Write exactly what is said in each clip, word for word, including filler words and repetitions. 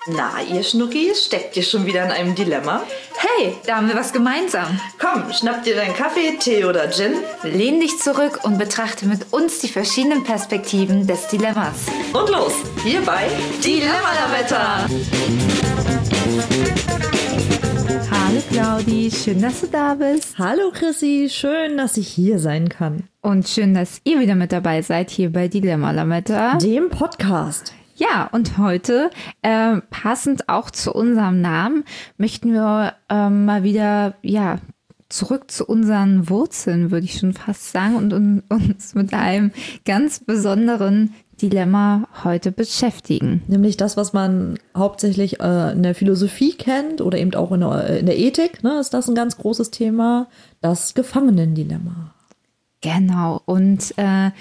Na, ihr Schnuckis, steckt ihr schon wieder in einem Dilemma? Hey, da haben wir was gemeinsam. Komm, schnapp dir deinen Kaffee, Tee oder Gin. Lehn dich zurück und betrachte mit uns die verschiedenen Perspektiven des Dilemmas. Und los, hier bei Dilemma-Lametta. Hallo Claudi, schön, dass du da bist. Hallo Chrissy, schön, dass ich hier sein kann. Und schön, dass ihr wieder mit dabei seid hier bei Dilemma-Lametta, dem Podcast. Ja, und heute, äh, passend auch zu unserem Namen, möchten wir äh, mal wieder, ja, zurück zu unseren Wurzeln, würde ich schon fast sagen, und, und uns mit einem ganz besonderen Dilemma heute beschäftigen. Nämlich das, was man hauptsächlich äh, in der Philosophie kennt oder eben auch in der, in der Ethik, ne, ist das ein ganz großes Thema, das Gefangenendilemma. Genau, und äh,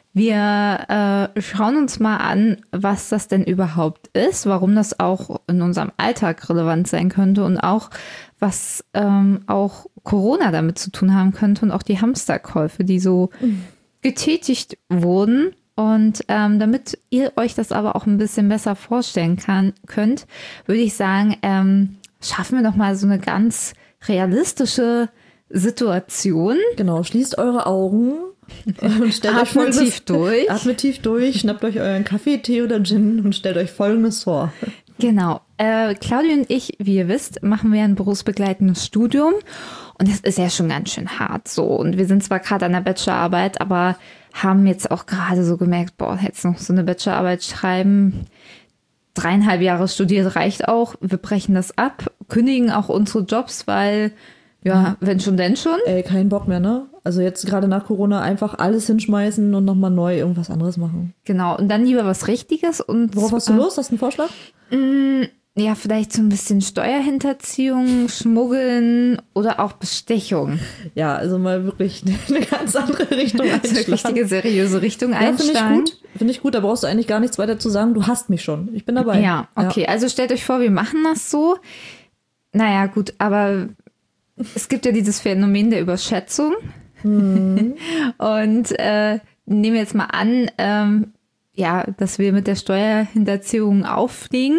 wir äh, schauen uns mal an, was das denn überhaupt ist, warum das auch in unserem Alltag relevant sein könnte und auch, was ähm, auch Corona damit zu tun haben könnte und auch die Hamsterkäufe, die so mhm. getätigt wurden. Und ähm, damit ihr euch das aber auch ein bisschen besser vorstellen kann, könnt, würde ich sagen, ähm, schaffen wir doch mal so eine ganz realistische Situation. Genau, schließt eure Augen. Und stellt atmet euch folgendes, tief durch. Atmet tief durch, schnappt euch euren Kaffee, Tee oder Gin und stellt euch Folgendes vor. Genau. Äh, Claudia und ich, wie ihr wisst, machen wir ein berufsbegleitendes Studium. Und das ist ja schon ganz schön hart so. Und wir sind zwar gerade an der Bachelorarbeit, aber haben jetzt auch gerade so gemerkt, boah, jetzt noch so eine Bachelorarbeit schreiben. Dreieinhalb Jahre studiert reicht auch. Wir brechen das ab, kündigen auch unsere Jobs, weil... Ja, wenn schon, denn schon. Ey, kein Bock mehr, ne? Also jetzt gerade nach Corona einfach alles hinschmeißen und nochmal neu irgendwas anderes machen. Genau, und dann lieber was Richtiges. Und worauf hast du Lust? Hast du einen Vorschlag? Mh, ja, vielleicht so ein bisschen Steuerhinterziehung, Schmuggeln oder auch Bestechung. Ja, also mal wirklich eine ganz andere Richtung einschlagen. Eine richtige, seriöse Richtung ja, einschlagen. Finde ich gut. Finde ich gut, da brauchst du eigentlich gar nichts weiter zu sagen. Du hast mich schon. Ich bin dabei. Ja, okay. Ja. Also stellt euch vor, wir machen das so. Naja, gut, aber... Es gibt ja dieses Phänomen der Überschätzung. Mhm. Und äh, nehmen wir jetzt mal an, ähm, ja, dass wir mit der Steuerhinterziehung auffliegen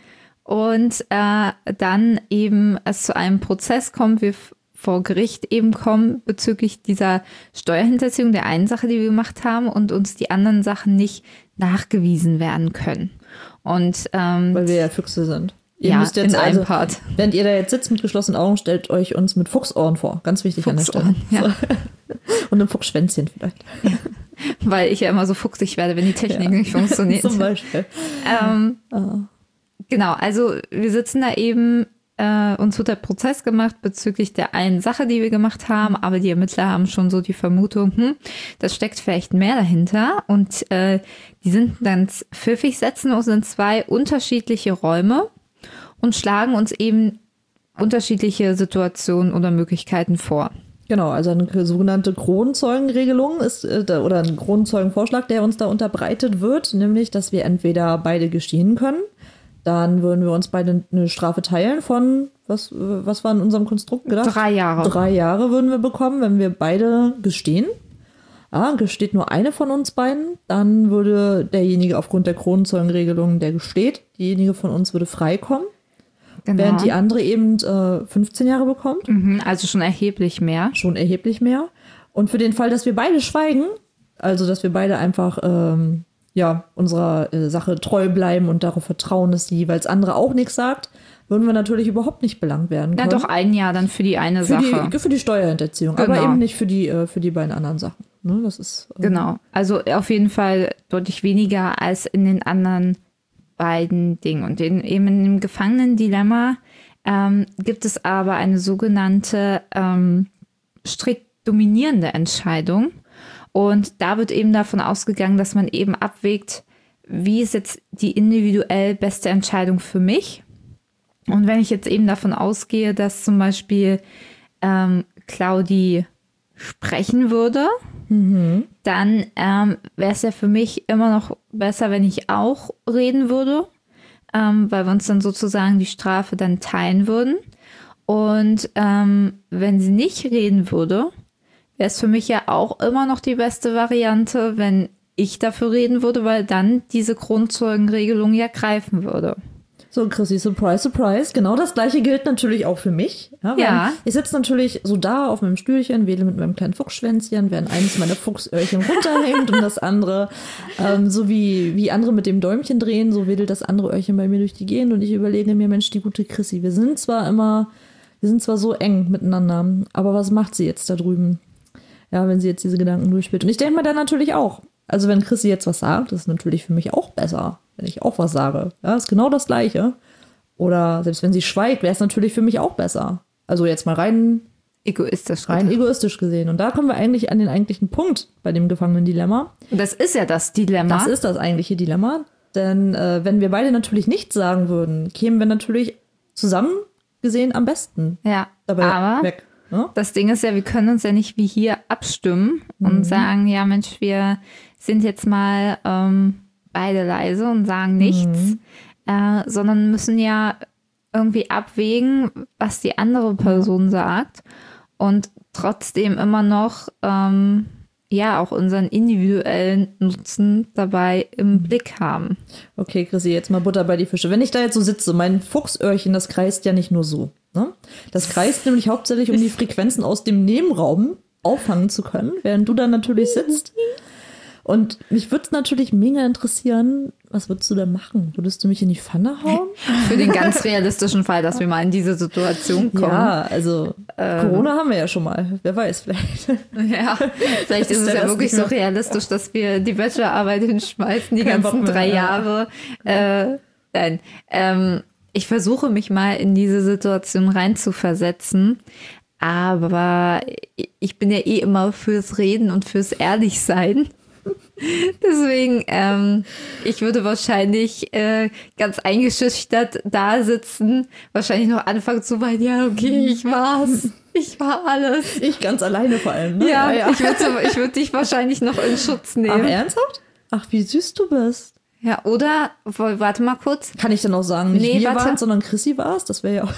und äh, dann eben es zu einem Prozess kommt, wir vor Gericht eben kommen bezüglich dieser Steuerhinterziehung, der einen Sache, die wir gemacht haben, und uns die anderen Sachen nicht nachgewiesen werden können. Und ähm, weil wir ja Füchse sind. Ihr ja, müsst jetzt in also, einem Part. Während ihr da jetzt sitzt mit geschlossenen Augen, stellt euch uns mit Fuchsohren vor. Ganz wichtig an der Stelle. Ja. So. Und einem Fuchsschwänzchen vielleicht. Ja. Weil ich ja immer so fuchsig werde, wenn die Technik ja. nicht funktioniert. Zum Beispiel. Ähm, oh. Genau, also wir sitzen da eben, äh, uns wird der Prozess gemacht bezüglich der einen Sache, die wir gemacht haben, aber die Ermittler haben schon so die Vermutung, hm, das steckt vielleicht mehr dahinter. Und äh, die sind ganz pfiffig, setzen uns in zwei unterschiedliche Räume und schlagen uns eben unterschiedliche Situationen oder Möglichkeiten vor. Genau, also eine sogenannte Kronzeugenregelung ist äh, oder ein Kronzeugenvorschlag, der uns da unterbreitet wird, nämlich, dass wir entweder beide gestehen können, dann würden wir uns beide eine Strafe teilen von, was, was war in unserem Konstrukt gedacht? Drei Jahre. Drei Jahre würden wir bekommen, wenn wir beide gestehen. Ah, gesteht nur eine von uns beiden, dann würde derjenige aufgrund der Kronzeugenregelung, der gesteht, diejenige von uns würde freikommen. Genau. Während die andere eben äh, fünfzehn Jahre bekommt. Mhm, also schon erheblich mehr. Schon erheblich mehr. Und für den Fall, dass wir beide schweigen, also dass wir beide einfach ähm, ja, unserer äh, Sache treu bleiben und darauf vertrauen, dass die jeweils andere auch nichts sagt, würden wir natürlich überhaupt nicht belangt werden können. Na doch, ein Jahr dann für die eine für Sache. Die, für die Steuerhinterziehung, genau. Aber eben nicht für die, äh, für die beiden anderen Sachen. Ne, das ist, ähm, genau, also auf jeden Fall deutlich weniger als in den anderen beiden Dingen. Und in, eben in dem Gefangenendilemma ähm, gibt es aber eine sogenannte ähm, strikt dominierende Entscheidung. Und da wird eben davon ausgegangen, dass man eben abwägt, wie ist jetzt die individuell beste Entscheidung für mich. Und wenn ich jetzt eben davon ausgehe, dass zum Beispiel ähm, Claudi sprechen würde, mhm. dann ähm, wäre es ja für mich immer noch besser, wenn ich auch reden würde, ähm, weil wir uns dann sozusagen die Strafe dann teilen würden. Und ähm, wenn sie nicht reden würde, wäre es für mich ja auch immer noch die beste Variante, wenn ich dafür reden würde, weil dann diese Kronzeugenregelung ja greifen würde. So, Chrissy, surprise, surprise. Genau das gleiche gilt natürlich auch für mich. Ja. Ja. Ich sitze natürlich so da auf meinem Stühlchen, wedel mit meinem kleinen Fuchsschwänzchen, während eines meiner Fuchsöhrchen runterhängt und das andere, ähm, so wie, wie andere mit dem Däumchen drehen, so wedelt das andere Öhrchen bei mir durch die Gegend und ich überlege mir, Mensch, die gute Chrissy, wir sind zwar immer, wir sind zwar so eng miteinander, aber was macht sie jetzt da drüben? Ja, wenn sie jetzt diese Gedanken durchspielt. Und ich denke mir dann natürlich auch, also wenn Chrissy jetzt was sagt, das ist natürlich für mich auch besser, wenn ich auch was sage. Ja, ist genau das Gleiche. Oder selbst wenn sie schweigt, wäre es natürlich für mich auch besser. Also jetzt mal rein Egoistisch. rein egoistisch gesehen. Und da kommen wir eigentlich an den eigentlichen Punkt bei dem Gefangenen-Dilemma. Das ist ja das Dilemma. Das ist das eigentliche Dilemma. Denn äh, wenn wir beide natürlich nichts sagen würden, kämen wir natürlich zusammen gesehen am besten Ja, dabei aber weg. Ne? das Ding ist ja, wir können uns ja nicht wie hier abstimmen und Mhm. sagen, ja Mensch, wir sind jetzt mal ähm, beide leise und sagen nichts, Mhm. äh, sondern müssen ja irgendwie abwägen, was die andere Person sagt und trotzdem immer noch ähm, ja auch unseren individuellen Nutzen dabei im Blick haben. Okay, Chrissy, jetzt mal Butter bei die Fische. Wenn ich da jetzt so sitze, mein Fuchsöhrchen, das kreist ja nicht nur so. Ne? Das kreist nämlich hauptsächlich, um die Frequenzen aus dem Nebenraum auffangen zu können, während du dann natürlich sitzt. Und mich würde es natürlich mega interessieren, was würdest du da machen? Würdest du mich in die Pfanne hauen? Für den ganz realistischen Fall, dass wir mal in diese Situation kommen. Ja, also Corona haben wir ja schon mal. Wer weiß, vielleicht. Ja, vielleicht ist Ist es der ja das wirklich nicht so mehr? realistisch, dass wir die Bachelorarbeit hinschmeißen, die Kein ganzen Bock mehr, drei ja. Jahre. Äh, nein, ähm, ich versuche mich mal in diese Situation reinzuversetzen, aber ich bin ja eh immer fürs Reden und fürs Ehrlichsein. Deswegen, ähm, ich würde wahrscheinlich äh, ganz eingeschüchtert da sitzen, wahrscheinlich noch anfangen zu weinen, ja, okay, ich war's. Ich war alles. Ich ganz alleine vor allem. Ne? Ja, ich würde ich würd dich wahrscheinlich noch in Schutz Ach, nehmen. ernsthaft? Ach, wie süß du bist. Ja, oder, wo- warte mal kurz. Kann ich dann auch sagen, nicht Nee, wir warte. waren, sondern Chrissy war es? Das wäre ja auch...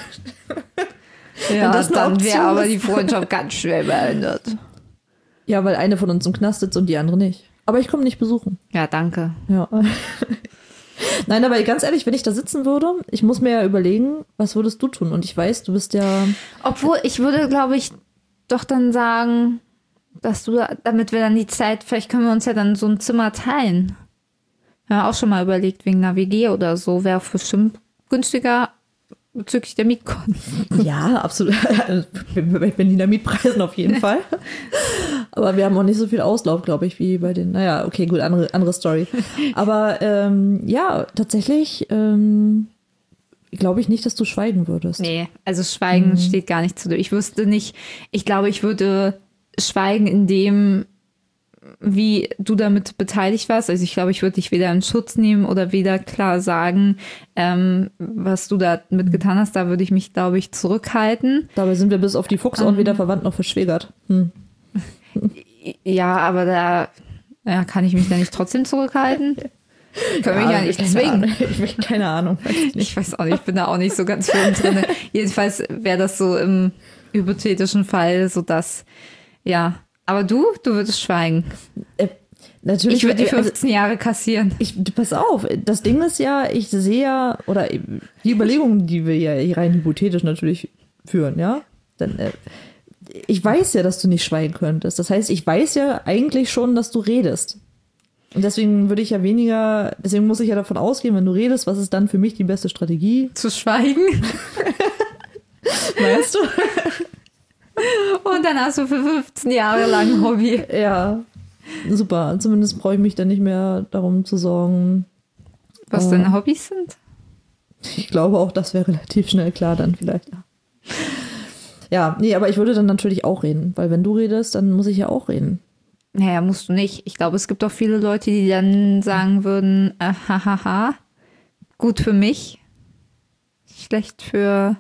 Ja, das eine dann Option wäre aber ist. die Freundschaft ganz schnell beendet. Ja, weil eine von uns im Knast sitzt und die andere nicht. Aber ich komme nicht besuchen. Ja, danke. Ja. Nein, aber ganz ehrlich, wenn ich da sitzen würde, ich muss mir ja überlegen, was würdest du tun? Und ich weiß, du bist ja... Obwohl, ich würde, glaube ich, doch dann sagen, dass du, damit wir dann die Zeit, vielleicht können wir uns ja dann so ein Zimmer teilen. Wir haben auch schon mal überlegt, wegen einer W G oder so, wäre auch bestimmt günstiger bezüglich der Mietkosten. Ja, absolut. Bei Berliner Mietpreisen auf jeden Fall. Aber wir haben auch nicht so viel Auslauf, glaube ich, wie bei den... Naja, okay, gut, andere, andere Story. Aber ähm, ja, tatsächlich ähm, glaube ich nicht, dass du schweigen würdest. Nee, also Schweigen Mhm. steht gar nicht zu dir. Ich wüsste nicht, ich glaube, ich würde schweigen in dem, wie du damit beteiligt warst. Also ich glaube, ich würde dich weder in Schutz nehmen oder weder klar sagen, ähm, was du da mitgetan hast. Da würde ich mich, glaube ich, zurückhalten. Dabei sind wir bis auf die Fuchsohren weder verwandt noch verschwägert. Hm. Ja, aber da ja, kann ich mich da nicht trotzdem zurückhalten. Können wir ja nicht keine zwingen. Ahnung. Ich keine Ahnung. Weiß ich nicht. Ich weiß auch nicht, ich bin da auch nicht so ganz firm drin. Jedenfalls wäre das so im hypothetischen Fall, so dass, ja. Aber du, du würdest schweigen. Äh, natürlich. Ich würde die also, fünfzehn Jahre kassieren. ich, pass auf, das Ding ist ja, ich sehe ja, oder die Überlegungen, die wir ja rein hypothetisch natürlich führen, ja, dann, äh, ich weiß ja, dass du nicht schweigen könntest. Das heißt, ich weiß ja eigentlich schon, dass du redest. Und deswegen würde ich ja weniger, deswegen muss ich ja davon ausgehen, wenn du redest, was ist dann für mich die beste Strategie? Zu schweigen. Weißt du? Und dann hast du für fünfzehn Jahre lang ein Hobby. Ja, super. Zumindest brauche ich mich dann nicht mehr darum zu sorgen. Was Oh. deine Hobbys sind? Ich glaube auch, das wäre relativ schnell klar dann vielleicht. Ja. Ja, nee, aber ich würde dann natürlich auch reden, weil wenn du redest, dann muss ich ja auch reden. Naja, musst du nicht. Ich glaube, es gibt auch viele Leute, die dann sagen würden, äh, hahaha, gut für mich, schlecht für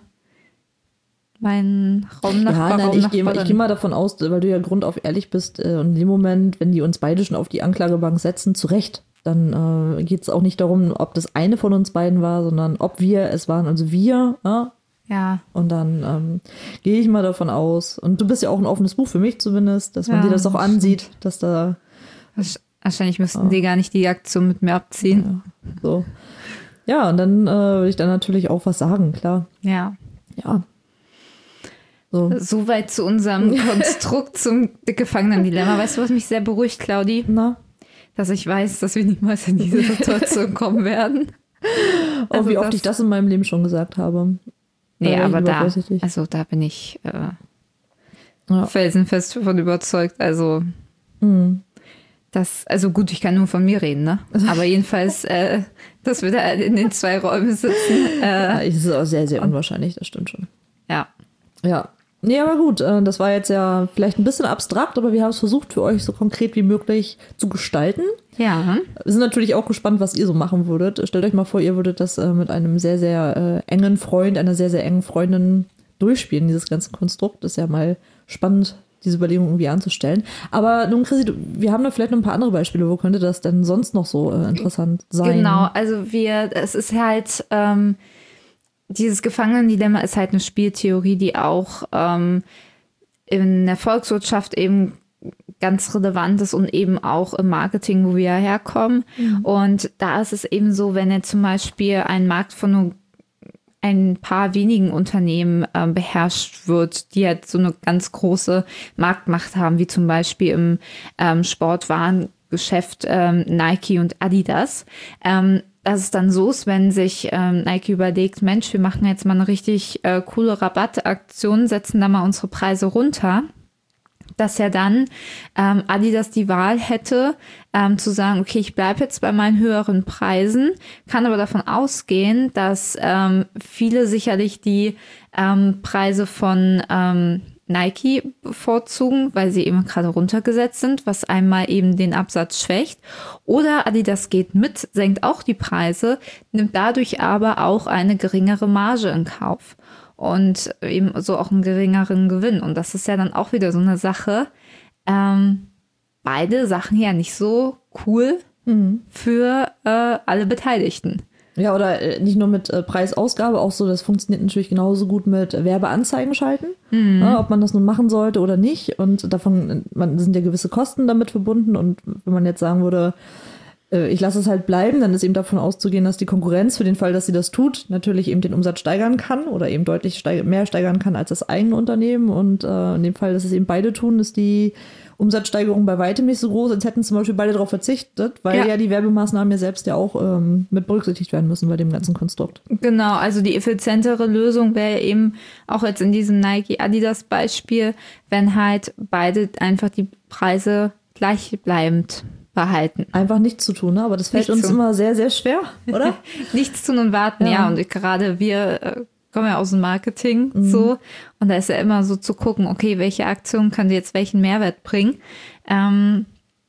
meinen Raumnachbar. Ja, nein, ich gehe Raumnachbarin. ich geh mal davon aus, weil du ja grundauf ehrlich bist äh, und in dem Moment, wenn die uns beide schon auf die Anklagebank setzen, zu Recht, dann äh, geht es auch nicht darum, ob das eine von uns beiden war, sondern ob wir es waren, also wir, ja. Ja, Und dann ähm, gehe ich mal davon aus. Und du bist ja auch ein offenes Buch für mich zumindest, dass man Ja, dir das auch das ansieht, dass da wahrscheinlich müssten die gar nicht die Aktion mit mir abziehen. so. Ja, und dann äh, würde ich dann natürlich auch was sagen, klar. Ja. Ja. So. Soweit zu unserem Konstrukt zum Gefangenen-Dilemma. Weißt du, was mich sehr beruhigt, Claudi? Na? Dass ich weiß, dass wir niemals in diese Situation kommen werden. Oh, also wie oft ich das in meinem Leben schon gesagt habe. Nee, aber da, also da bin ich äh, ja. felsenfest davon überzeugt. Also, mhm. das, also gut, ich kann nur von mir reden, ne? Aber jedenfalls, äh, dass wir da in den zwei Räumen sitzen. Äh, ja, das ist auch sehr, sehr unwahrscheinlich, das stimmt schon. Ja. Ja. Nee, aber gut, das war jetzt ja vielleicht ein bisschen abstrakt, aber wir haben es versucht, für euch so konkret wie möglich zu gestalten. Ja. Wir sind natürlich auch gespannt, was ihr so machen würdet. Stellt euch mal vor, ihr würdet das mit einem sehr, sehr äh, engen Freund, einer sehr, sehr engen Freundin durchspielen, dieses ganze Konstrukt. Das ist ja mal spannend, diese Überlegung irgendwie anzustellen. Aber nun, Chrissy, wir haben da vielleicht noch ein paar andere Beispiele. Wo könnte das denn sonst noch so äh, interessant sein? Genau, also wir, es ist halt... Ähm, Dieses Gefangenen-Dilemma ist halt eine Spieltheorie, die auch ähm, in der Volkswirtschaft eben ganz relevant ist und eben auch im Marketing, wo wir herkommen. Mhm. Und da ist es eben so, wenn jetzt zum Beispiel ein Markt von nur ein paar wenigen Unternehmen ähm, beherrscht wird, die halt so eine ganz große Marktmacht haben, wie zum Beispiel im ähm, Sportwarengeschäft ähm, Nike und Adidas, ähm, dass es dann so ist, wenn sich ähm, Nike überlegt, Mensch, wir machen jetzt mal eine richtig äh, coole Rabattaktion, setzen da mal unsere Preise runter, dass ja dann ähm, Adidas die Wahl hätte, ähm, zu sagen, okay, ich bleibe jetzt bei meinen höheren Preisen, kann aber davon ausgehen, dass ähm, viele sicherlich die ähm, Preise von ähm, Nike bevorzugen, weil sie eben gerade runtergesetzt sind, was einmal eben den Absatz schwächt. Oder Adidas geht mit, senkt auch die Preise, nimmt dadurch aber auch eine geringere Marge in Kauf und eben so auch einen geringeren Gewinn. Und das ist ja dann auch wieder so eine Sache. Ähm, beide Sachen ja nicht so cool mhm. für äh, alle Beteiligten. Ja, oder äh, nicht nur mit äh, Preisausgabe, auch so, das funktioniert natürlich genauso gut mit Werbeanzeigen schalten, mhm. ja, ob man das nun machen sollte oder nicht. Und davon man, sind ja gewisse Kosten damit verbunden. Und wenn man jetzt sagen würde, äh, ich lasse es halt bleiben, dann ist eben davon auszugehen, dass die Konkurrenz für den Fall, dass sie das tut, natürlich eben den Umsatz steigern kann oder eben deutlich steig- mehr steigern kann als das eigene Unternehmen. Und äh, in dem Fall, dass es eben beide tun, ist die Umsatzsteigerung bei weitem nicht so groß, als hätten zum Beispiel beide darauf verzichtet, weil ja, ja die Werbemaßnahmen ja selbst ja auch ähm, mit berücksichtigt werden müssen bei dem ganzen Konstrukt. Genau, also die effizientere Lösung wäre eben auch jetzt in diesem Nike-Adidas-Beispiel, wenn halt beide einfach die Preise gleichbleibend behalten. Einfach nichts zu tun, ne? Aber das fällt nichts uns tun. immer sehr, sehr schwer, oder? Nichts tun und warten, ja. ja und gerade wir äh, kommen ja aus dem Marketing mhm. so und da ist ja immer so zu gucken, okay, welche Aktion könnte jetzt welchen Mehrwert bringen. Ähm,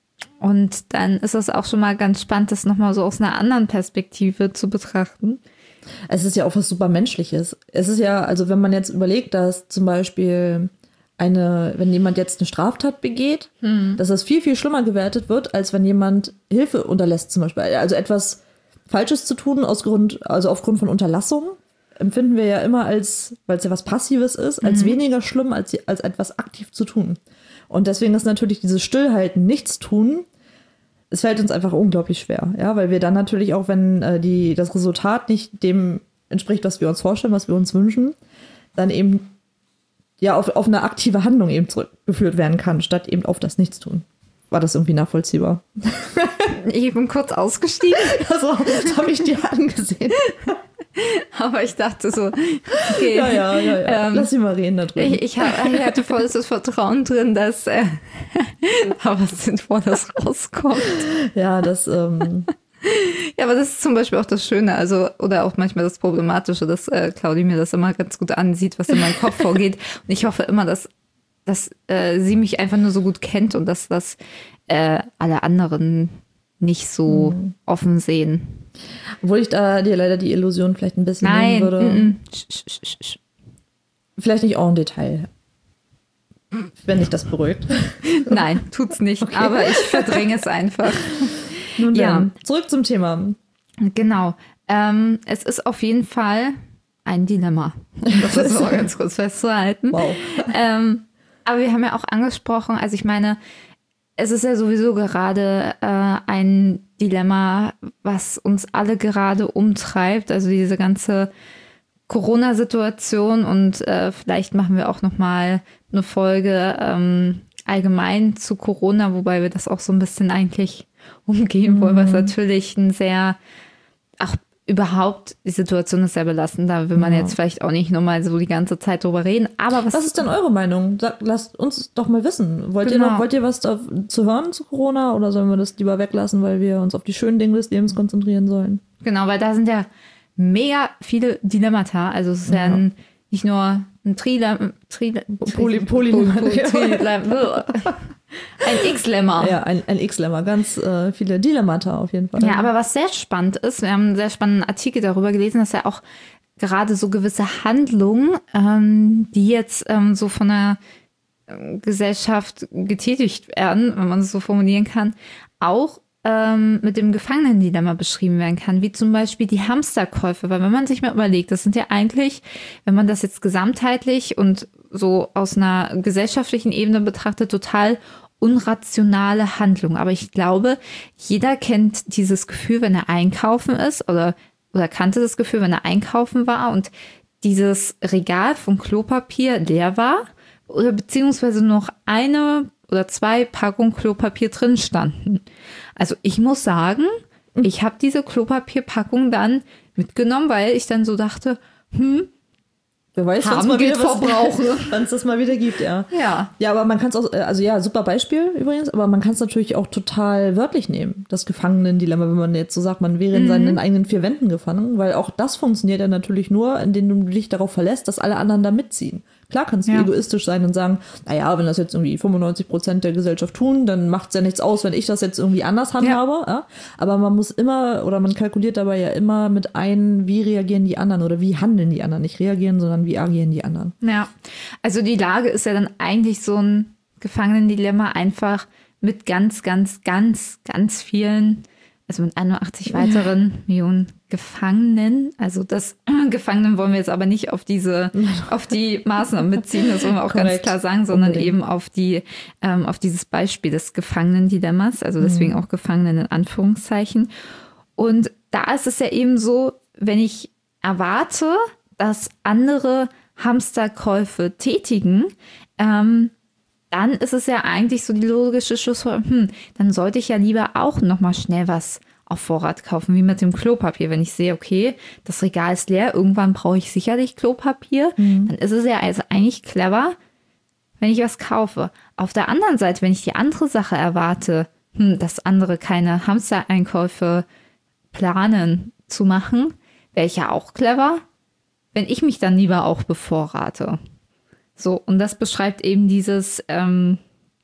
und dann ist es auch schon mal ganz spannend, das nochmal so aus einer anderen Perspektive zu betrachten. Es ist ja auch was super Menschliches. Es ist ja, also wenn man jetzt überlegt, dass zum Beispiel eine, wenn jemand jetzt eine Straftat begeht, hm. dass das viel, viel schlimmer gewertet wird, als wenn jemand Hilfe unterlässt zum Beispiel. Also etwas Falsches zu tun aus Grund, also aufgrund von Unterlassung, empfinden wir ja immer als, weil es ja was Passives ist, als mhm. weniger schlimm, als, als etwas aktiv zu tun. Und deswegen ist natürlich dieses Stillhalten, nichts tun, es fällt uns einfach unglaublich schwer, ja, weil wir dann natürlich auch, wenn äh, die, das Resultat nicht dem entspricht, was wir uns vorstellen, was wir uns wünschen, dann eben ja auf, auf eine aktive Handlung eben zurückgeführt werden kann, statt eben auf das Nichtstun. War das irgendwie nachvollziehbar? Ich bin kurz ausgestiegen. Also, das habe ich dir angesehen. Aber ich dachte so, okay. Ja, ja, ja. ja. Ähm, Lass sie mal reden da drüben. Ich, ich, hab, ich hatte volles Vertrauen drin, dass äh, aber sinnvoll das rauskommt. Ja, das... Ähm ja, aber das ist zum Beispiel auch das Schöne, also oder auch manchmal das Problematische, dass äh, Claudi mir das immer ganz gut ansieht, was in meinem Kopf vorgeht. Und ich hoffe immer, dass, dass äh, sie mich einfach nur so gut kennt und dass das äh, alle anderen nicht so mhm. offen sehen. Obwohl ich da dir leider die Illusion vielleicht ein bisschen Nein. nehmen würde. Nein. Sch, sch, sch. Vielleicht nicht en Detail. Wenn dich das beruhigt. Nein, tut's nicht. Okay. Aber ich verdränge es einfach. Nun dann, ja. Zurück zum Thema. Genau. Ähm, es ist auf jeden Fall ein Dilemma. Um das ist auch ganz kurz festzuhalten. Wow. Ähm, aber wir haben ja auch angesprochen, also ich meine, es ist ja sowieso gerade äh, ein Dilemma, was uns alle gerade umtreibt. Also diese ganze Corona-Situation und äh, vielleicht machen wir auch noch mal eine Folge ähm, allgemein zu Corona, wobei wir das auch so ein bisschen eigentlich umgehen wollen, was natürlich ein sehr, auch überhaupt, die Situation ist sehr belastend, da will man ja. jetzt vielleicht auch nicht nochmal so die ganze Zeit drüber reden, aber was... Was ist denn eure Meinung? Sag, lasst uns doch mal wissen. Wollt, genau. ihr, noch, wollt ihr was da zu hören zu Corona oder sollen wir das lieber weglassen, weil wir uns auf die schönen Dinge des Lebens konzentrieren sollen? Genau, weil da sind ja mega viele Dilemmata, also es ist ja, ja ein, nicht nur ein Trilem... Trilem Poly, Polylemma. Ein X-Lemma. Ja, ein, ein X-Lemma. Ganz äh, viele Dilemmata auf jeden Fall. Ja, aber was sehr spannend ist, wir haben einen sehr spannenden Artikel darüber gelesen, dass ja auch gerade so gewisse Handlungen, ähm, die jetzt ähm, so von der äh, Gesellschaft getätigt werden, wenn man es so formulieren kann, auch ähm, mit dem Gefangenendilemma beschrieben werden kann, wie zum Beispiel die Hamsterkäufe. Weil wenn man sich mal überlegt, das sind ja eigentlich, wenn man das jetzt gesamtheitlich und so aus einer gesellschaftlichen Ebene betrachtet, total unrationale Handlung. Aber ich glaube, jeder kennt dieses Gefühl, wenn er einkaufen ist oder, oder kannte das Gefühl, wenn er einkaufen war und dieses Regal von Klopapier leer war oder beziehungsweise noch eine oder zwei Packungen Klopapier drin standen. Also ich muss sagen, ich habe diese Klopapierpackung dann mitgenommen, weil ich dann so dachte, hm, wer weiß, haben mal geht wieder verbrauchen. Wenn es das mal wieder gibt, ja. Ja. Ja, aber man kann es auch, also ja, super Beispiel übrigens, aber man kann es natürlich auch total wörtlich nehmen, das Gefangenendilemma, wenn man jetzt so sagt, man wäre in mhm. seinen eigenen vier Wänden gefangen, weil auch das funktioniert ja natürlich nur, indem du dich darauf verlässt, dass alle anderen da mitziehen. Klar kannst du ja. egoistisch sein und sagen, naja, wenn das jetzt irgendwie fünfundneunzig Prozent der Gesellschaft tun, dann macht es ja nichts aus, wenn ich das jetzt irgendwie anders handhabe. Ja. Ja? Aber man muss immer, oder man kalkuliert dabei ja immer mit ein, wie reagieren die anderen oder wie handeln die anderen. Nicht reagieren, sondern wie agieren die anderen. Ja, also die Lage ist ja dann eigentlich so ein Gefangenendilemma einfach mit ganz, ganz, ganz, ganz vielen, also mit einundachtzig weiteren ja. Millionen Gefangenen. Also das Gefangenen wollen wir jetzt aber nicht auf diese, auf die Maßnahmen beziehen, das wollen wir auch Correct. ganz klar sagen, sondern Unbedingt. eben auf die, ähm, auf dieses Beispiel des Gefangenendilemmas, also deswegen mhm. auch Gefangenen in Anführungszeichen. Und da ist es ja eben so, wenn ich erwarte, dass andere Hamsterkäufe tätigen, ähm, dann ist es ja eigentlich so die logische Schlussfolgerung, hm, dann sollte ich ja lieber auch nochmal schnell was auf Vorrat kaufen, wie mit dem Klopapier. Wenn ich sehe, okay, das Regal ist leer, irgendwann brauche ich sicherlich Klopapier, mhm. dann ist es ja also eigentlich clever, wenn ich was kaufe. Auf der anderen Seite, wenn ich die andere Sache erwarte, hm, dass andere keine Hamstereinkäufe planen zu machen, wäre ich ja auch clever, wenn ich mich dann lieber auch bevorrate. So, und das beschreibt eben dieses ähm,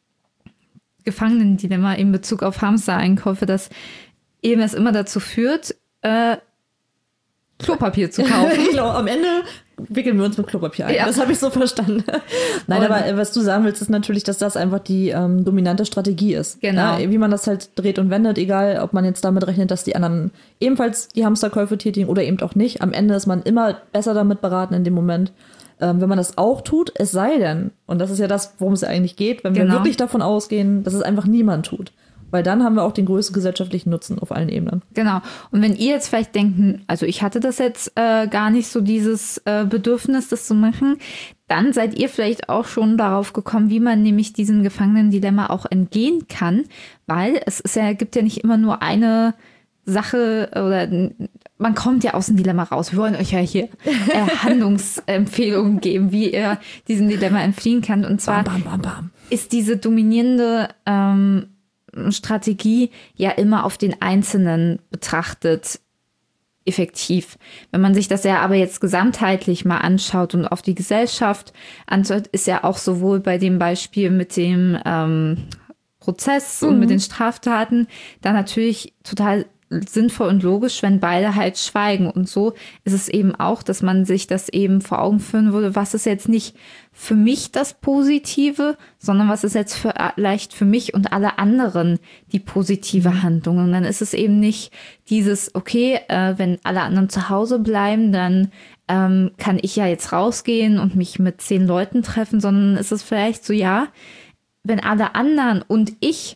Gefangenendilemma in Bezug auf Hamstereinkäufe, dass eben es immer dazu führt, äh, Klopapier zu kaufen. Genau, am Ende wickeln wir uns mit Klopapier ein. Ja. Das habe ich so verstanden. Nein, und aber was du sagen willst, ist natürlich, dass das einfach die ähm, dominante Strategie ist. Genau. Ja, wie man das halt dreht und wendet, egal, ob man jetzt damit rechnet, dass die anderen ebenfalls die Hamsterkäufe tätigen oder eben auch nicht. Am Ende ist man immer besser damit beraten in dem Moment, ähm, wenn man das auch tut, es sei denn, und das ist ja das, worum es ja eigentlich geht, wenn wir genau. wirklich davon ausgehen, dass es einfach niemand tut. Weil dann haben wir auch den größten gesellschaftlichen Nutzen auf allen Ebenen. Genau. Und wenn ihr jetzt vielleicht denkt, also ich hatte das jetzt äh, gar nicht so dieses äh, Bedürfnis, das zu machen, dann seid ihr vielleicht auch schon darauf gekommen, wie man nämlich diesem Gefangenendilemma auch entgehen kann. Weil es ist ja, gibt ja nicht immer nur eine Sache oder man kommt ja aus dem Dilemma raus. Wir wollen euch ja hier äh, Handlungsempfehlungen geben, wie ihr diesem Dilemma entfliehen könnt. Und zwar bam, bam, bam, bam. ist diese dominierende ähm, Strategie ja immer auf den Einzelnen betrachtet effektiv. Wenn man sich das ja aber jetzt gesamtheitlich mal anschaut und auf die Gesellschaft anschaut, ist ja auch sowohl bei dem Beispiel mit dem ähm, Prozess und mhm. mit den Straftaten da natürlich total sinnvoll und logisch, wenn beide halt schweigen. Und so ist es eben auch, dass man sich das eben vor Augen führen würde, was ist jetzt nicht für mich das Positive, sondern was ist jetzt vielleicht für mich und alle anderen die positive Handlung. Und dann ist es eben nicht dieses, okay, äh, wenn alle anderen zu Hause bleiben, dann ähm, kann ich ja jetzt rausgehen und mich mit zehn Leuten treffen, sondern ist es vielleicht so, ja, wenn alle anderen und ich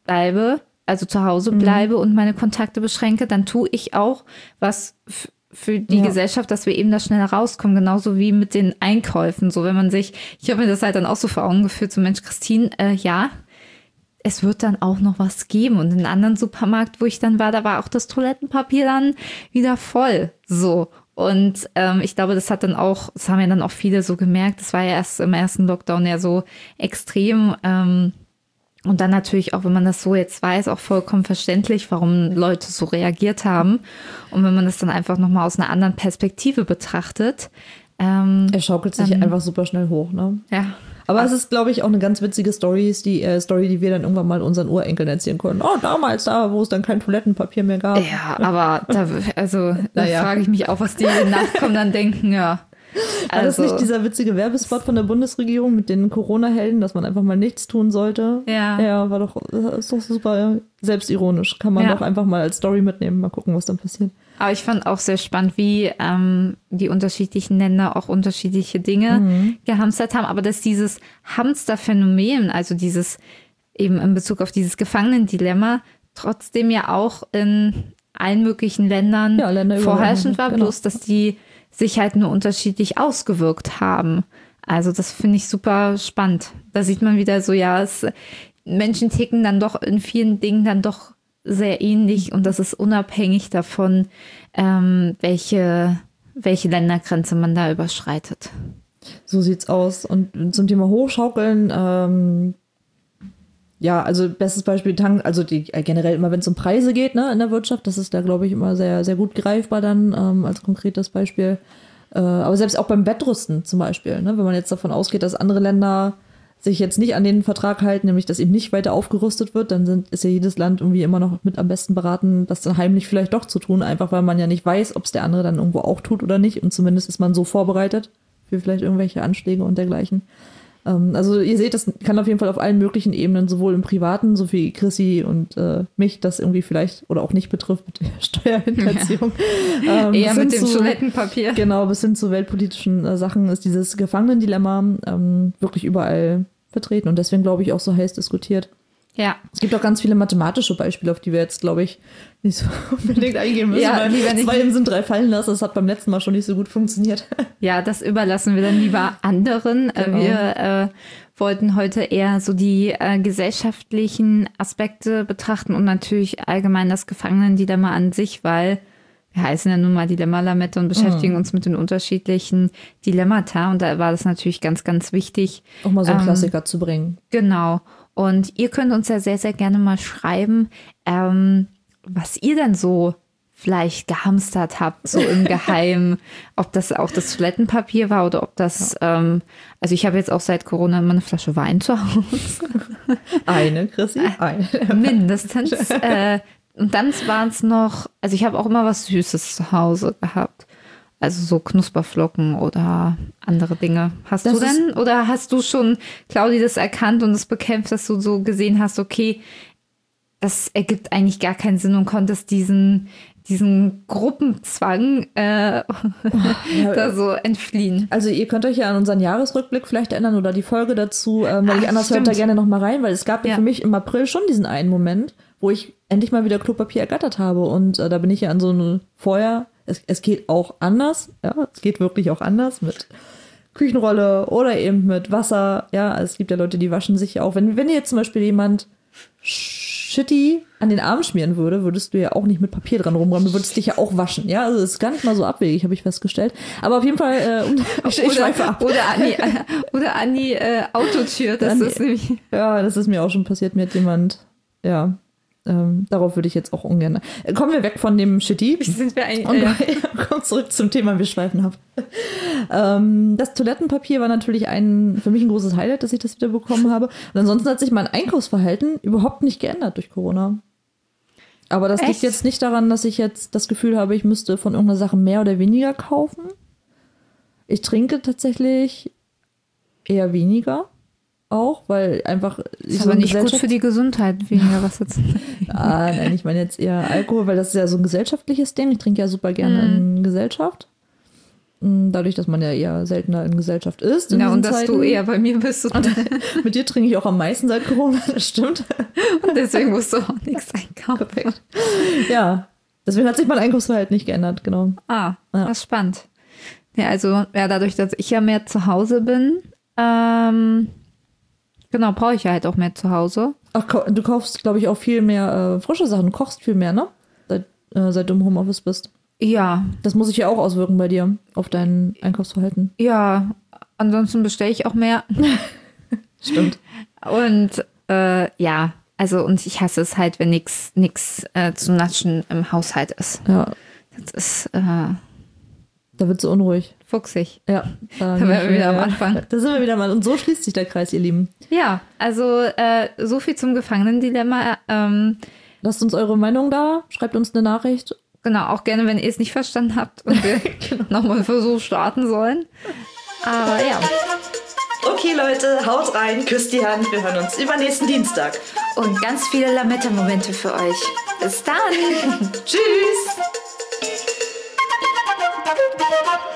bleibe, also zu Hause bleibe mhm. und meine Kontakte beschränke, dann tue ich auch was f- für die ja. Gesellschaft, dass wir eben da schneller rauskommen, genauso wie mit den Einkäufen. So, wenn man sich, ich habe mir das halt dann auch so vor Augen geführt, so Mensch, Christine, äh, ja, es wird dann auch noch was geben. Und in einem anderen Supermarkt, wo ich dann war, da war auch das Toilettenpapier dann wieder voll. So. Und ähm, ich glaube, das hat dann auch, das haben ja dann auch viele so gemerkt, das war ja erst im ersten Lockdown ja so extrem. Ähm, und dann natürlich auch, wenn man das so jetzt weiß, auch vollkommen verständlich, warum Leute so reagiert haben. Und wenn man das dann einfach nochmal aus einer anderen Perspektive betrachtet. Ähm, er schaukelt sich dann, einfach super schnell hoch, ne? Ja. Aber Ach. es ist, glaube ich, auch eine ganz witzige Story, die äh, Story, die wir dann irgendwann mal unseren Urenkeln erzählen können. Oh, damals da, wo es dann kein Toilettenpapier mehr gab. Ja, aber da, also, da naja. frage ich mich auch, was die Nachkommen dann denken, ja. War also, das nicht dieser witzige Werbespot von der Bundesregierung mit den Corona-Helden, dass man einfach mal nichts tun sollte? Ja. Ja, war doch, ist doch super selbstironisch. Kann man ja. doch einfach mal als Story mitnehmen, mal gucken, was dann passiert. Aber ich fand auch sehr spannend, wie ähm, die unterschiedlichen Länder auch unterschiedliche Dinge mhm. gehamstert haben. Aber dass dieses Hamsterphänomen, also dieses eben in Bezug auf dieses Gefangenendilemma, trotzdem ja auch in allen möglichen Ländern ja, Länder vorherrschend war, genau. bloß dass die sich halt nur unterschiedlich ausgewirkt haben. Also das finde ich super spannend. Da sieht man wieder so, ja, es, Menschen ticken dann doch in vielen Dingen dann doch sehr ähnlich und das ist unabhängig davon, ähm, welche, welche Ländergrenze man da überschreitet. So sieht's aus. Und zum Thema Hochschaukeln, ähm, ja, also bestes Beispiel, also die, generell immer, wenn es um Preise geht, ne, in der Wirtschaft, das ist da, glaube ich, immer sehr, sehr gut greifbar dann ähm, als konkretes Beispiel. Äh, aber selbst auch beim Wettrüsten zum Beispiel, ne, wenn man jetzt davon ausgeht, dass andere Länder sich jetzt nicht an den Vertrag halten, nämlich dass eben nicht weiter aufgerüstet wird, dann sind, ist ja jedes Land irgendwie immer noch mit am besten beraten, das dann heimlich vielleicht doch zu tun, einfach weil man ja nicht weiß, ob es der andere dann irgendwo auch tut oder nicht. Und zumindest ist man so vorbereitet für vielleicht irgendwelche Anschläge und dergleichen. Also ihr seht, das kann auf jeden Fall auf allen möglichen Ebenen, sowohl im Privaten, so wie Chrissy und äh, mich, das irgendwie vielleicht oder auch nicht betrifft mit der Steuerhinterziehung. Ja. Ähm, Eher mit dem zu, Toilettenpapier. Genau, bis hin zu weltpolitischen äh, Sachen ist dieses Gefangenendilemma ähm, wirklich überall vertreten und deswegen, glaube ich, auch so heiß diskutiert. Ja. Es gibt auch ganz viele mathematische Beispiele, auf die wir jetzt, glaube ich, nicht so unbedingt eingehen müssen, ja, weil zwei im sind drei fallen lassen. Das hat beim letzten Mal schon nicht so gut funktioniert. Ja, das überlassen wir dann lieber anderen. Genau. Wir äh, wollten heute eher so die äh, gesellschaftlichen Aspekte betrachten und natürlich allgemein das Gefangenendilemma an sich, weil wir heißen ja nun mal Dilemma-Lamette und beschäftigen mhm. uns mit den unterschiedlichen Dilemmata. Und da war das natürlich ganz, ganz wichtig. Auch mal so einen ähm, Klassiker zu bringen. Genau. Und ihr könnt uns ja sehr, sehr gerne mal schreiben, ähm, was ihr denn so vielleicht gehamstert habt, so im Geheimen. Ob das auch das Toilettenpapier war oder ob das, ja. ähm, also ich habe jetzt auch seit Corona immer eine Flasche Wein zu Hause. Eine, Chrissy? Eine. Mindestens. äh, und dann waren es noch, also ich habe auch immer was Süßes zu Hause gehabt. Also so Knusperflocken oder andere Dinge. Hast das du denn? Oder hast du schon, Claudi, das erkannt und das bekämpft, dass du so gesehen hast, okay, das ergibt eigentlich gar keinen Sinn und konntest diesen, diesen Gruppenzwang äh, ja, da so entfliehen? Also ihr könnt euch ja an unseren Jahresrückblick vielleicht erinnern oder die Folge dazu, ähm, weil Ach, ich anders hört da gerne noch mal rein, weil es gab ja. ja für mich im April schon diesen einen Moment, wo ich endlich mal wieder Klopapier ergattert habe und äh, da bin ich ja an so eine vorher Es, es geht auch anders, ja, es geht wirklich auch anders mit Küchenrolle oder eben mit Wasser, ja, es gibt ja Leute, die waschen sich auch. Wenn, wenn dir jetzt zum Beispiel jemand Shitty an den Arm schmieren würde, würdest du ja auch nicht mit Papier dran rumräumen, du würdest dich ja auch waschen, ja, also es ist gar nicht mal so abwegig, habe ich festgestellt. Aber auf jeden Fall, äh, um, ich, ich schweife ab. Oder an die, oder an die äh, Autotür, das ist nämlich... Ja, das ist mir auch schon passiert, mir hat jemand, ja... Ähm, darauf würde ich jetzt auch ungern. Äh, kommen wir weg von dem Shitty. Sind wir eigentlich, und ja. kommen zurück zum Thema, wir schweifen ab. ähm, das Toilettenpapier war natürlich ein, für mich ein großes Highlight, dass ich das wieder bekommen habe. Und ansonsten hat sich mein Einkaufsverhalten überhaupt nicht geändert durch Corona. Aber das Echt? liegt jetzt nicht daran, dass ich jetzt das Gefühl habe, ich müsste von irgendeiner Sache mehr oder weniger kaufen. Ich trinke tatsächlich eher weniger. Auch, weil einfach... Das ist aber nicht gut für die Gesundheit, weniger was jetzt. Ah, nein, ich meine jetzt eher Alkohol, weil das ist ja so ein gesellschaftliches Ding. Ich trinke ja super gerne mm. in Gesellschaft. Dadurch, dass man ja eher seltener in Gesellschaft ist. In Ja, und diesen dass Zeiten. du eher bei mir bist. Und, Mit dir trinke ich auch am meisten seit Corona, das stimmt. und deswegen musst du auch nichts einkaufen. Ja, deswegen hat sich mein Einkaufsverhalten nicht geändert, genau. Ah, Ja. das ist spannend. Ja, also ja, dadurch, dass ich ja mehr zu Hause bin, ähm, genau, brauche ich ja halt auch mehr zu Hause. Ach, kau- du kaufst, glaube ich, auch viel mehr äh, frische Sachen. Du kochst viel mehr, ne? Seit, äh, seit du im Homeoffice bist. Ja, Das muss sich ja auch auswirken bei dir auf dein Einkaufsverhalten. ja, ansonsten bestelle ich auch mehr. Stimmt. Und äh, ja, also und ich hasse es halt, wenn nichts nix äh, zu naschen im Haushalt ist. Ja, Das ist äh, da wird so unruhig. fuchsig. Ja, da Da wären wir wieder am Anfang. Da sind wir wieder mal. Und so schließt sich der Kreis, ihr Lieben. Ja, also äh, so viel zum Gefangenendilemma. Ähm, Lasst uns eure Meinung da. Schreibt uns eine Nachricht. genau, auch gerne, wenn ihr es nicht verstanden habt und wir nochmal einen Versuch starten sollen. Aber ja. Okay, Leute, haut rein, küsst die Hand. Wir hören uns übernächsten Dienstag. Und ganz viele Lametta-Momente für euch. Bis dann. Tschüss.